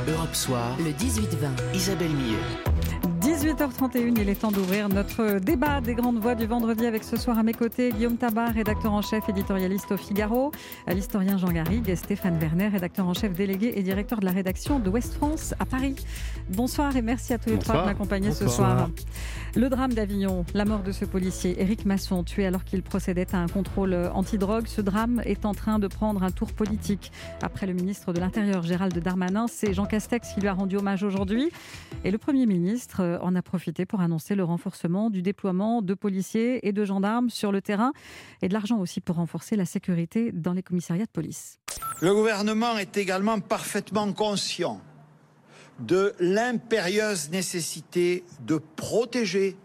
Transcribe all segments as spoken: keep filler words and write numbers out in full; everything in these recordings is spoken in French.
Europe Soir, le dix-huit vingt. Isabelle Millet. dix-huit heures trente et une, il est temps d'ouvrir notre débat des grandes voix du vendredi avec ce soir à mes côtés Guillaume Tabar, rédacteur en chef, éditorialiste au Figaro, l'historien Jean Garrigue et Stéphane Werner, rédacteur en chef délégué et directeur de la rédaction de Ouest France à Paris. Bonsoir et merci à tous les trois de m'accompagner ce soir. Le drame d'Avignon, la mort de ce policier Éric Masson, tué alors qu'il procédait à un contrôle antidrogue. Ce drame est en train de prendre un tour politique. Après le ministre de l'Intérieur Gérald Darmanin, c'est Jean Castex qui lui a rendu hommage aujourd'hui. Et le Premier ministre en a profité pour annoncer le renforcement du déploiement de policiers et de gendarmes sur le terrain et de l'argent aussi pour renforcer la sécurité dans les commissariats de police. Le gouvernement est également parfaitement conscient de l'impérieuse nécessité de protéger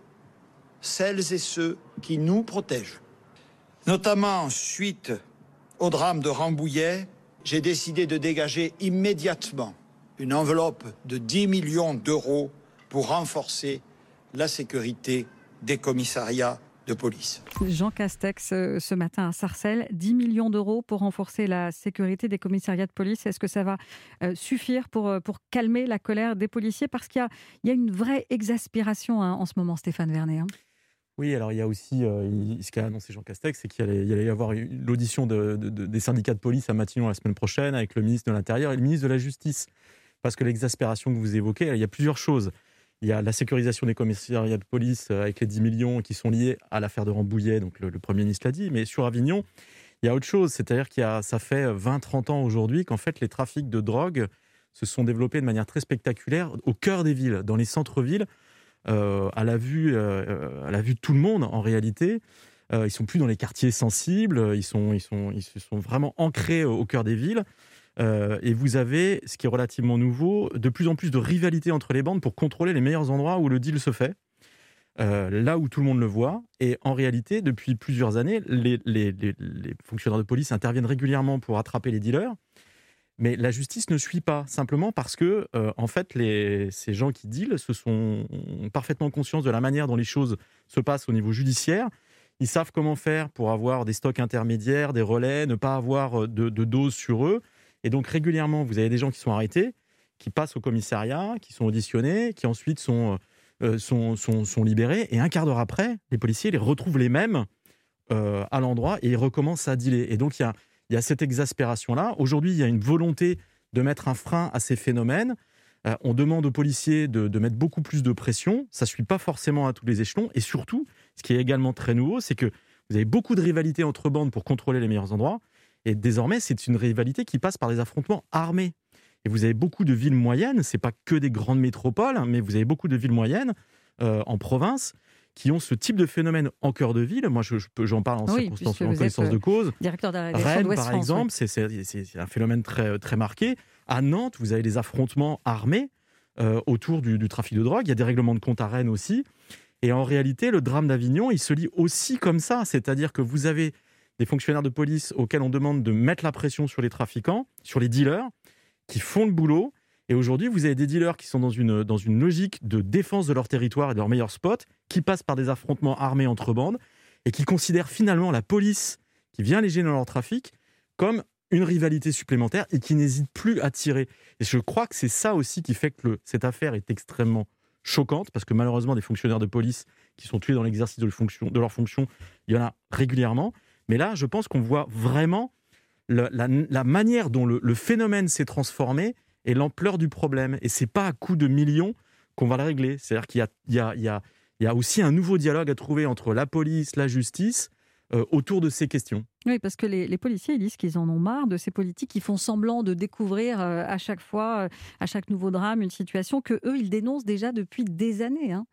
celles et ceux qui nous protègent. Notamment suite au drame de Rambouillet, j'ai décidé de dégager immédiatement une enveloppe de dix millions d'euros pour renforcer la sécurité des commissariats de police. Jean Castex, ce matin à Sarcelles, dix millions d'euros pour renforcer la sécurité des commissariats de police. Est-ce que ça va suffire pour, pour calmer la colère des policiers ? Parce qu'il y a, il y a une vraie exaspération hein, en ce moment, Stéphane Werner. Hein. Oui, alors il y a aussi, euh, ce qu'a annoncé Jean Castex, c'est qu'il allait, il allait y avoir une, l'audition de, de, de, des syndicats de police à Matignon la semaine prochaine avec le ministre de l'Intérieur et le ministre de la Justice. Parce que l'exaspération que vous évoquez, il y a plusieurs choses. Il y a la sécurisation des commissariats de police avec les dix millions qui sont liés à l'affaire de Rambouillet, donc le, le Premier ministre l'a dit, mais sur Avignon, il y a autre chose, c'est-à-dire qu'il y a, ça fait vingt trente ans aujourd'hui qu'en fait les trafics de drogue se sont développés de manière très spectaculaire au cœur des villes, dans les centres-villes, euh, à la vue, euh, à la vue de tout le monde en réalité. Euh, ils sont plus dans les quartiers sensibles, ils, sont, ils, sont, ils se sont vraiment ancrés au cœur des villes. Euh, et vous avez, ce qui est relativement nouveau, de plus en plus de rivalité entre les bandes pour contrôler les meilleurs endroits où le deal se fait, euh, là où tout le monde le voit. Et en réalité, depuis plusieurs années, les, les, les, les fonctionnaires de police interviennent régulièrement pour attraper les dealers, mais la justice ne suit pas, simplement parce que, euh, en fait, les, ces gens qui dealent se sont parfaitement conscients de la manière dont les choses se passent au niveau judiciaire. Ils savent comment faire pour avoir des stocks intermédiaires, des relais, ne pas avoir de, de doses sur eux. Et donc, régulièrement, vous avez des gens qui sont arrêtés, qui passent au commissariat, qui sont auditionnés, qui ensuite sont, euh, sont, sont, sont libérés. Et un quart d'heure après, les policiers les retrouvent les mêmes euh, à l'endroit et ils recommencent à dealer. Et donc, il y a, il y a cette exaspération-là. Aujourd'hui, il y a une volonté de mettre un frein à ces phénomènes. Euh, on demande aux policiers de, de mettre beaucoup plus de pression. Ça ne suit pas forcément à tous les échelons. Et surtout, ce qui est également très nouveau, c'est que vous avez beaucoup de rivalités entre bandes pour contrôler les meilleurs endroits. Et désormais, c'est une rivalité qui passe par des affrontements armés. Et vous avez beaucoup de villes moyennes, ce n'est pas que des grandes métropoles, hein, mais vous avez beaucoup de villes moyennes euh, en province qui ont ce type de phénomène en cœur de ville. Moi, je, je peux, j'en parle en oui, circonstances, en connaissance de cause. Directeur de la Rennes, de par France, exemple, oui. c'est, c'est, c'est, c'est un phénomène très, très marqué. À Nantes, vous avez des affrontements armés euh, autour du, du trafic de drogue. Il y a des règlements de compte à Rennes aussi. Et en réalité, le drame d'Avignon, il se lit aussi comme ça. C'est-à-dire que vous avez des fonctionnaires de police auxquels on demande de mettre la pression sur les trafiquants, sur les dealers, qui font le boulot. Et aujourd'hui, vous avez des dealers qui sont dans une, dans une logique de défense de leur territoire et de leur meilleur spot, qui passent par des affrontements armés entre bandes, et qui considèrent finalement la police qui vient les gêner dans leur trafic comme une rivalité supplémentaire et qui n'hésite plus à tirer. Et je crois que c'est ça aussi qui fait que le, cette affaire est extrêmement choquante, parce que malheureusement, des fonctionnaires de police qui sont tués dans l'exercice de, fonction, de leur fonction, il y en a régulièrement. Mais là, je pense qu'on voit vraiment le, la, la manière dont le, le phénomène s'est transformé et l'ampleur du problème. Et ce n'est pas à coup de millions qu'on va le régler. C'est-à-dire qu'il y a, il y a, il y a, il y a aussi un nouveau dialogue à trouver entre la police, la justice, euh, autour de ces questions. Oui, parce que les, les policiers ils disent qu'ils en ont marre de ces politiques qui font semblant de découvrir euh, à chaque fois, euh, à chaque nouveau drame, une situation que eux ils dénoncent déjà depuis des années. Hein.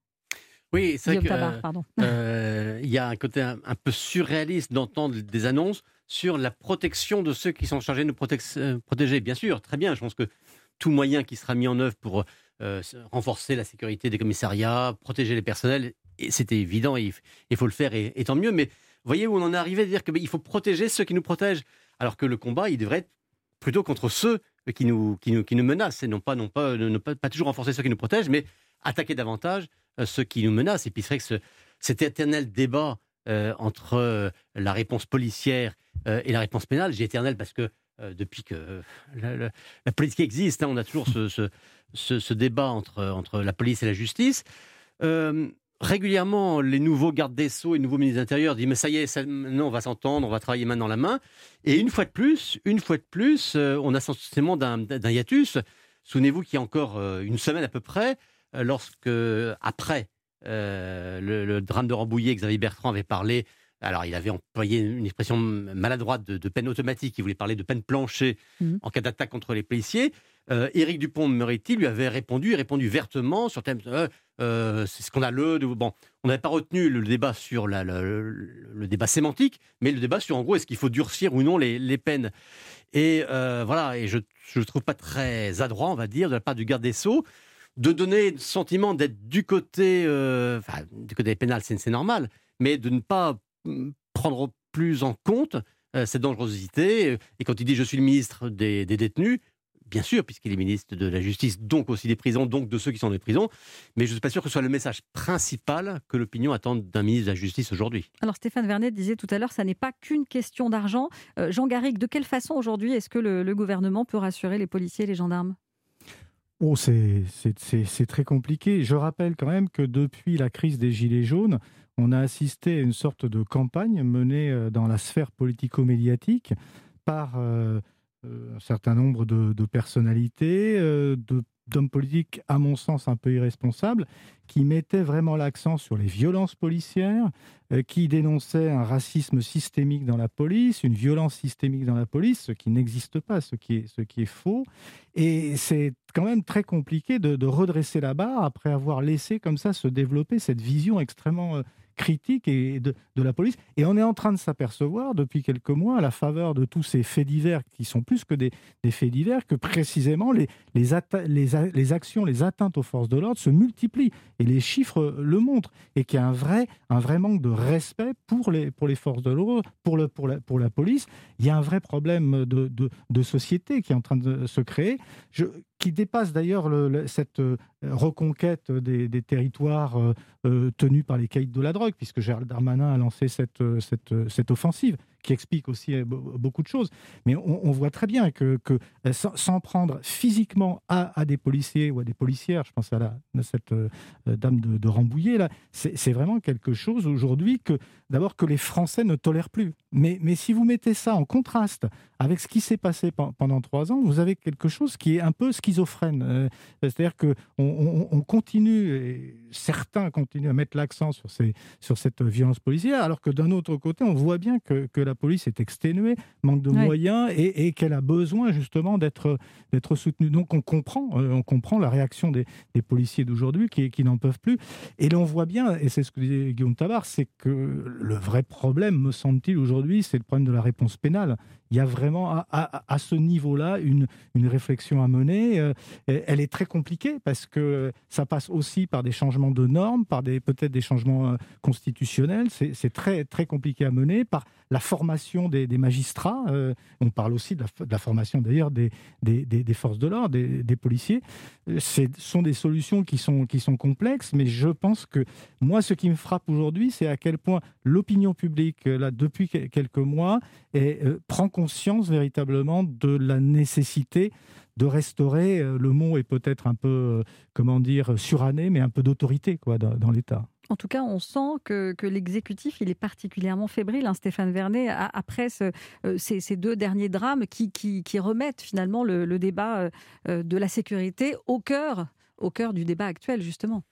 Oui, c'est vrai qu'il euh, euh, y a un côté un, un peu surréaliste d'entendre des annonces sur la protection de ceux qui sont chargés de nous prote- euh, protéger. Bien sûr, très bien, je pense que tout moyen qui sera mis en œuvre pour euh, renforcer la sécurité des commissariats, protéger les personnels, c'était évident, il, il faut le faire et, et tant mieux. Mais voyez où on en est arrivé à dire qu'il faut protéger ceux qui nous protègent, alors que le combat, il devrait être plutôt contre ceux qui nous, qui nous, qui nous menacent, et non pas, non pas, ne pas, pas toujours renforcer ceux qui nous protègent, mais attaquer davantage euh, ceux qui nous menacent. Et puis c'est vrai que ce, cet éternel débat euh, entre euh, la réponse policière euh, et la réponse pénale, j'ai éternel parce que euh, depuis que euh, la, la, la politique existe. Hein, on a toujours ce, ce, ce, ce débat entre, entre la police et la justice. Euh, régulièrement, les nouveaux gardes des Sceaux et les nouveaux ministres de l'Intérieur disent « mais ça y est, ça, non, on va s'entendre, on va travailler main dans la main ». Et une fois de plus, une fois de plus, euh, on a ce sentiment d'un, d'un hiatus. Souvenez-vous qu'il y a encore euh, une semaine à peu près, euh, lorsque, après euh, le, le drame de Rambouillet, Xavier Bertrand avait parlé, alors il avait employé une expression maladroite de, de peine automatique, il voulait parler de peine planchée mmh. en cas d'attaque contre les policiers. Euh, Éric Dupond-Moretti lui avait répondu, répondu vertement sur le thème euh, euh, c'est scandaleux. De, bon, on n'avait pas retenu le débat sur la, la, le, le débat sémantique, mais le débat sur en gros est-ce qu'il faut durcir ou non les, les peines. Et euh, voilà, et je ne trouve pas très adroit, on va dire, de la part du garde des Sceaux, de donner le sentiment d'être du côté, euh, enfin, du côté pénal, c'est, c'est normal, mais de ne pas prendre plus en compte euh, cette dangerosité. Et quand il dit je suis le ministre des, des détenus, bien sûr, puisqu'il est ministre de la Justice, donc aussi des prisons, donc de ceux qui sont dans les prisons. Mais je ne suis pas sûr que ce soit le message principal que l'opinion attend d'un ministre de la Justice aujourd'hui. Alors Stéphane Vernet disait tout à l'heure, ça n'est pas qu'une question d'argent. Euh, Jean Garrigue, de quelle façon aujourd'hui est-ce que le, le gouvernement peut rassurer les policiers et les gendarmes ? Oh, c'est, c'est, c'est, c'est très compliqué. Je rappelle quand même que depuis la crise des Gilets jaunes, on a assisté à une sorte de campagne menée dans la sphère politico-médiatique par... Euh, un certain nombre de, de personnalités, euh, de, d'hommes politiques, à mon sens, un peu irresponsables, qui mettaient vraiment l'accent sur les violences policières, euh, qui dénonçaient un racisme systémique dans la police, une violence systémique dans la police, ce qui n'existe pas, ce qui est, ce qui est faux. Et c'est quand même très compliqué de, de redresser la barre après avoir laissé comme ça se développer cette vision extrêmement... Euh, critique et de, de la police. Et on est en train de s'apercevoir depuis quelques mois, à la faveur de tous ces faits divers qui sont plus que des, des faits divers, que précisément les, les, atta- les, les actions, les atteintes aux forces de l'ordre se multiplient. Et les chiffres le montrent. Et qu'il y a un vrai, un vrai manque de respect pour les, pour les forces de l'ordre, pour, le, pour, la, pour la police. Il y a un vrai problème de, de, de société qui est en train de se créer. Je, qui dépasse d'ailleurs le, le, cette euh, reconquête des, des territoires euh, euh, tenus par les caïds de la drogue, puisque Gérald Darmanin a lancé cette, cette, cette offensive, qui explique aussi euh, beaucoup de choses. Mais on, on voit très bien que, que euh, sans, sans prendre physiquement à, à des policiers ou à des policières, je pense à, la, à cette euh, dame de, de Rambouillet, là, c'est, c'est vraiment quelque chose aujourd'hui que, d'abord, que les Français ne tolèrent plus. Mais, mais si vous mettez ça en contraste avec ce qui s'est passé pendant trois ans, vous avez quelque chose qui est un peu schizophrène. Euh, c'est-à-dire qu'on on, on continue, et certains continuent à mettre l'accent sur, ces, sur cette violence policière, alors que d'un autre côté, on voit bien que, que la police est exténuée, manque de oui. moyens, et, et qu'elle a besoin justement d'être, d'être soutenue. Donc on comprend, euh, on comprend la réaction des, des policiers d'aujourd'hui qui, qui n'en peuvent plus. Et l'on voit bien, et c'est ce que disait Guillaume Tabar, c'est que le vrai problème, me semble-t-il, aujourd'hui, c'est le problème de la réponse pénale. Il y a vraiment à, à, à ce niveau-là une, une réflexion à mener. Euh, elle est très compliquée parce que ça passe aussi par des changements de normes, par des, peut-être des changements euh, constitutionnels. C'est, c'est très, très compliqué à mener, par la formation des, des magistrats. Euh, on parle aussi de la, de la formation d'ailleurs des, des, des, des forces de l'ordre, des, des policiers. Ce sont des solutions qui sont, qui sont complexes, mais je pense que moi, ce qui me frappe aujourd'hui, c'est à quel point l'opinion publique, là, depuis quelques mois, est, euh, prend conscience véritablement de la nécessité de restaurer, euh, le mot est peut-être un peu, euh, comment dire, suranné, mais un peu d'autorité quoi, dans, dans l'État. En tout cas, on sent que, que l'exécutif il est particulièrement fébrile, hein, Stéphane Vernet, après ce, euh, ces, ces deux derniers drames qui, qui, qui remettent finalement le, le débat euh, de la sécurité au cœur, au cœur du débat actuel, justement.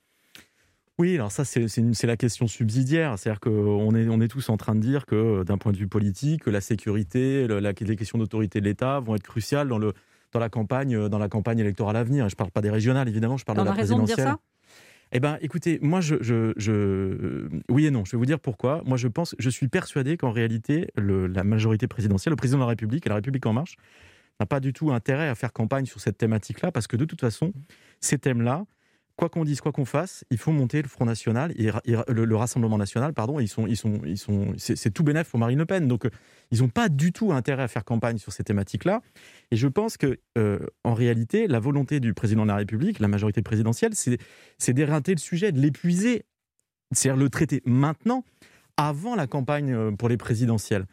Oui, alors ça, c'est, c'est, une, c'est la question subsidiaire. C'est-à-dire qu'on est, on est tous en train de dire que, d'un point de vue politique, la sécurité, le, la, les questions d'autorité de l'État vont être cruciales dans, le, dans, la, campagne, dans la campagne électorale à venir. Je ne parle pas des régionales, évidemment, je parle on de la a raison présidentielle. De dire ça Eh bien, écoutez, moi, je, je, je... oui et non. Je vais vous dire pourquoi. Moi, je pense, je suis persuadé qu'en réalité, le, la majorité présidentielle, le président de la République et la République En Marche, n'a pas du tout intérêt à faire campagne sur cette thématique-là, parce que de toute façon, ces thèmes-là, quoi qu'on dise, quoi qu'on fasse, il faut monter le Front National et, et le, le Rassemblement National, pardon. Ils sont, ils sont, ils sont, c'est, c'est tout bénef pour Marine Le Pen. Donc, ils n'ont pas du tout intérêt à faire campagne sur ces thématiques-là. Et je pense que, euh, en réalité, la volonté du président de la République, la majorité présidentielle, c'est, c'est d'éreinter le sujet, de l'épuiser, c'est-à-dire le traiter maintenant, avant la campagne pour les présidentielles.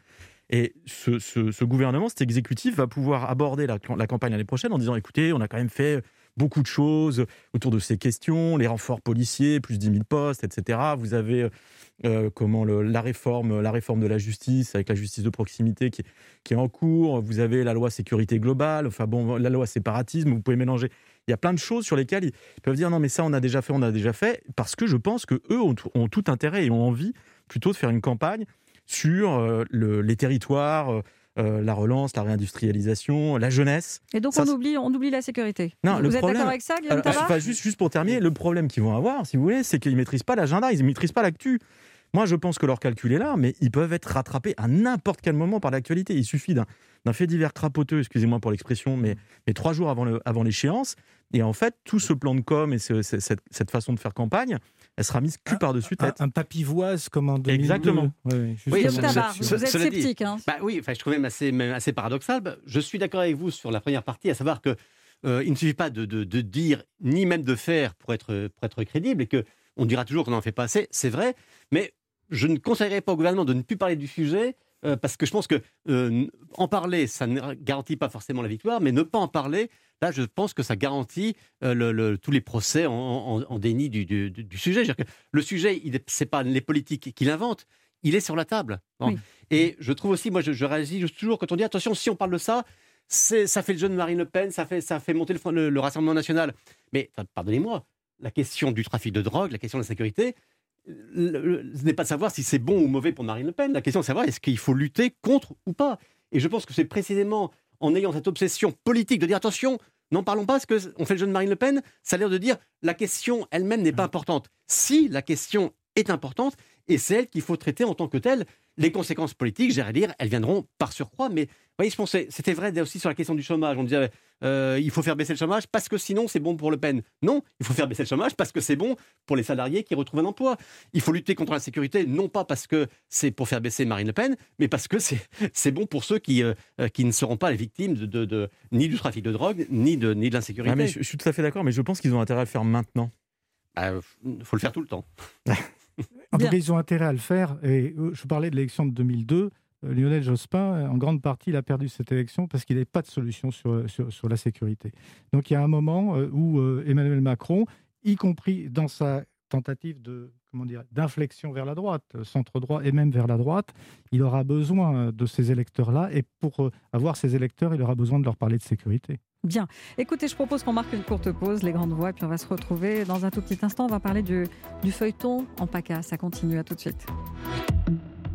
Et ce, ce, ce gouvernement, cet exécutif, va pouvoir aborder la, la campagne l'année prochaine en disant, écoutez, on a quand même fait beaucoup de choses autour de ces questions, les renforts policiers, plus dix mille postes, et cetera. Vous avez euh, comment le, la, réforme, la réforme de la justice, avec la justice de proximité qui, qui est en cours. Vous avez la loi sécurité globale, enfin bon, la loi séparatisme, vous pouvez mélanger. Il y a plein de choses sur lesquelles ils peuvent dire, non mais ça on a déjà fait, on a déjà fait, parce que je pense qu'eux ont, ont tout intérêt et ont envie plutôt de faire une campagne sur euh, le, les territoires, euh, euh, la relance, la réindustrialisation, la jeunesse. Et donc ça, on, oublie, on oublie la sécurité. Non, vous le êtes problème, d'accord avec ça, Guillaume alors, Tabar ? enfin, juste, juste pour terminer, le problème qu'ils vont avoir, si vous voulez, c'est qu'ils ne maîtrisent pas l'agenda, ils ne maîtrisent pas l'actu. Moi, je pense que leur calcul est là, mais ils peuvent être rattrapés à n'importe quel moment par l'actualité. Il suffit d'un, d'un fait divers crapoteux, excusez-moi pour l'expression, mais, mais trois jours avant, le, avant l'échéance. Et en fait, tout ce plan de com et ce, ce, cette, cette façon de faire campagne, elle sera mise cul par-dessus tête. Un, un papivoise comme en deux mille deux. Exactement. Oui, Oui, Guillaume Tabar, vous, ce- vous êtes cela dit, sceptique. Hein. Bah oui, enfin, je trouve même assez, même assez paradoxal. Bah, je suis d'accord avec vous sur la première partie, à savoir que euh, il ne suffit pas de, de, de dire, ni même de faire pour être, pour être crédible, et que on dira toujours qu'on n'en fait pas assez. C'est vrai, mais je ne conseillerais pas au gouvernement de ne plus parler du sujet. Euh, parce que je pense que euh, en parler, ça ne garantit pas forcément la victoire, mais ne pas en parler, là, je pense que ça garantit euh, le, le, tous les procès en, en, en déni du, du, du sujet. C'est-à-dire que le sujet, ce n'est pas les politiques qui l'inventent, il est sur la table. Bon. Oui. Et je trouve aussi, moi, je, je réagis toujours quand on dit attention, si on parle de ça, c'est, ça fait le jeu de Marine Le Pen, ça fait, ça fait monter le, le, le Rassemblement national. Mais enfin, pardonnez-moi, la question du trafic de drogue, la question de la sécurité, ce n'est pas de savoir si c'est bon ou mauvais pour Marine Le Pen. La question est de savoir est-ce qu'il faut lutter contre ou pas. Et je pense que c'est précisément en ayant cette obsession politique de dire attention, n'en parlons pas parce qu'on fait le jeu de Marine Le Pen, ça a l'air de dire la question elle-même n'est pas importante. Si la question est importante, et c'est elle qu'il faut traiter en tant que telle, les conséquences politiques, j'allais dire, elles viendront par surcroît. Mais vous voyez, je pensais, c'était vrai aussi sur la question du chômage. On disait euh, il faut faire baisser le chômage parce que sinon c'est bon pour Le Pen. Non, il faut faire baisser le chômage parce que c'est bon pour les salariés qui retrouvent un emploi. Il faut lutter contre la sécurité, non pas parce que c'est pour faire baisser Marine Le Pen, mais parce que c'est, c'est bon pour ceux qui, euh, qui ne seront pas les victimes de, de, de, ni du trafic de drogue, ni de, ni de l'insécurité. Ah, mais je, je suis tout à fait d'accord, mais je pense qu'ils ont intérêt à le faire maintenant. Il euh, faut le faire tout le temps. En tout cas, ils ont intérêt à le faire. Et je parlais de l'élection de deux mille deux. Lionel Jospin, en grande partie, il a perdu cette élection parce qu'il n'avait pas de solution sur, sur, sur la sécurité. Donc il y a un moment où Emmanuel Macron, y compris dans sa tentative de, comment dire, d'inflexion vers la droite, centre-droit et même vers la droite, il aura besoin de ces électeurs-là. Et pour avoir ces électeurs, il aura besoin de leur parler de sécurité. Bien. Écoutez, je propose qu'on marque une courte pause, les grandes voix, puis on va se retrouver dans un tout petit instant. On va parler du, du feuilleton en PACA. Ça continue, à tout de suite.